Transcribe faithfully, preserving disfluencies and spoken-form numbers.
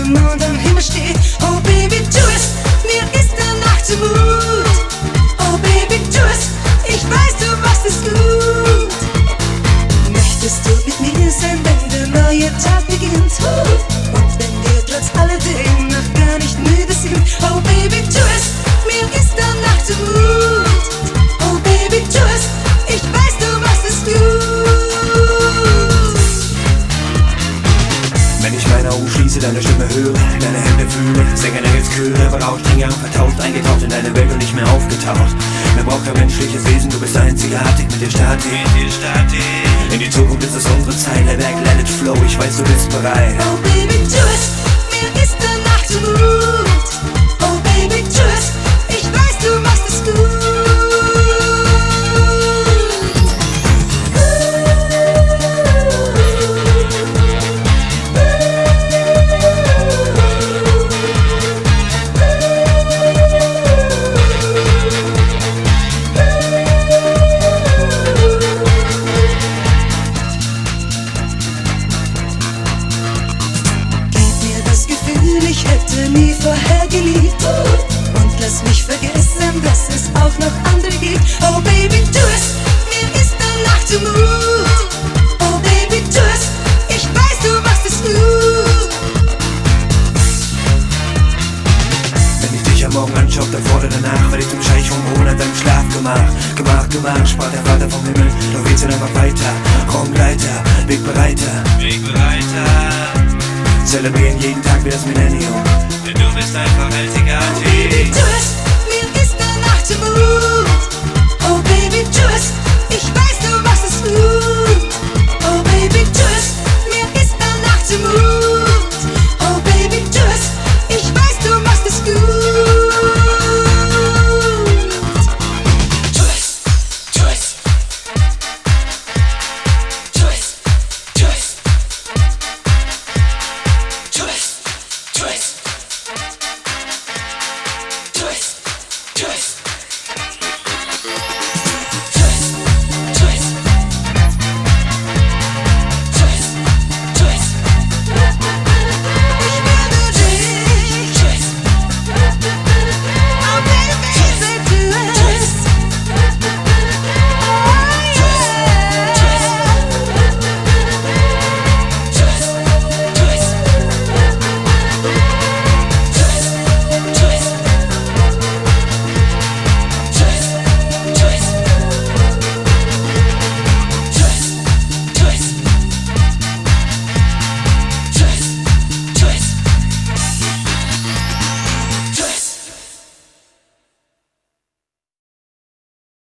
Mond am Himmel steht. Oh Baby, tu es, mir ist danach zumut. Oh Baby, tu es, ich weiß, du machst es gut. Möchtest du mit mir sein, wenn der neue Tag beginnt? Und wenn wir trotz alledem noch gar nicht müde sind. Oh Baby, tu es, mir ist danach zumut. Oh Baby, tu es, ich weiß, du machst es gut. Wenn ich meine Augen schließe, deine Stimme höre, deine Hände fühle, Sänger jetzt Chöre, berauscht, streng vertauscht, eingetaucht in deine Welt und nicht mehr aufgetaucht. Mir braucht kein menschliches Wesen, du bist einzigartig, mit dir starte ich. In die Zukunft ist es unsere Zeit, let back, let it flow, ich weiß, du bist bereit. Oh Baby, tu es, mir ist danach zumut. Oh Baby, tu es, ich weiß, du machst es gut. Ich hätte nie vorher geliebt. Und lass mich vergessen, dass es auch noch andere gibt. Oh Baby, tu es, mir ist danach zumut. Oh Baby, tu es, ich weiß, du machst es gut. Wenn ich dich am Morgen anschaue, davor oder danach, werde ich zum Scheich umholen an deinem Schlafgemach. Gemach, Gemach, sprach der Vater vom Himmel. Doch wir sind einfach weiter, Raumgleiter, Wegbereiter, Wegbereiter. Zelebrieren jeden Tag wie das Millennium, denn du bist einfach einzigartig. Oh Baby, tu es, mir ist danach zumut. Oh Baby, tu es,